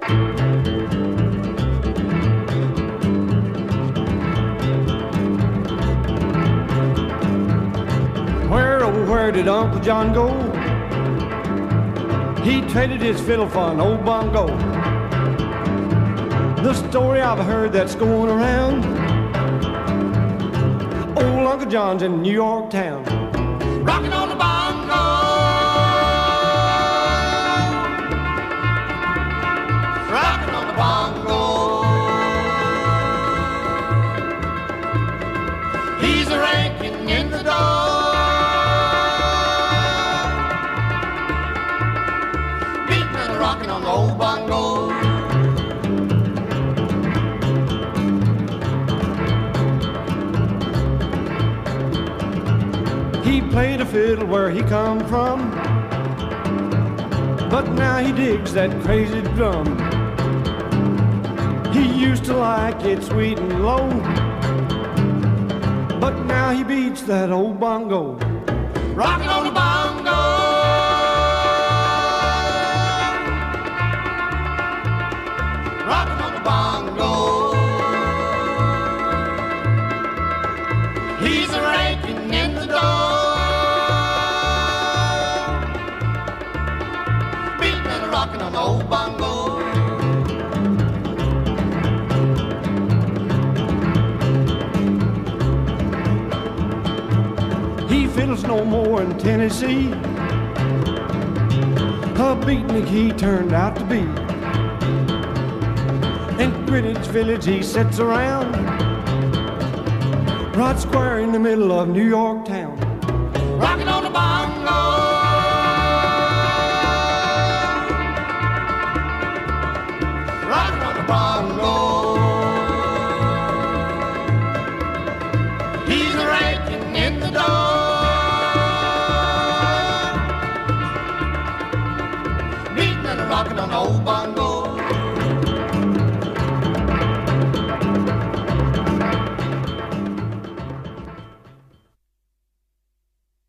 Where did Uncle John go? He traded his fiddle for an old bongo. The story I've heard that's going around, old Uncle John's in New York town, rocking on the bongo, rocking on the bongo. He's a ranking in the door, rocking on the old bongo. He played a fiddle where he come from, but now he digs that crazy drum. He used to like it sweet and low, but now he beats that old bongo, rocking on the bongo. Rockin' on the bongo. He's a raking in the door, beating and rockin' on the old bongo. He fiddles no more in Tennessee, a beatnik he turned out to be. In Greenwich Village he sits around, right square in the middle of New York town, rocking on the bongo, rocking on the bongo. He's a raking in the door, beating and rocking on the old bongo.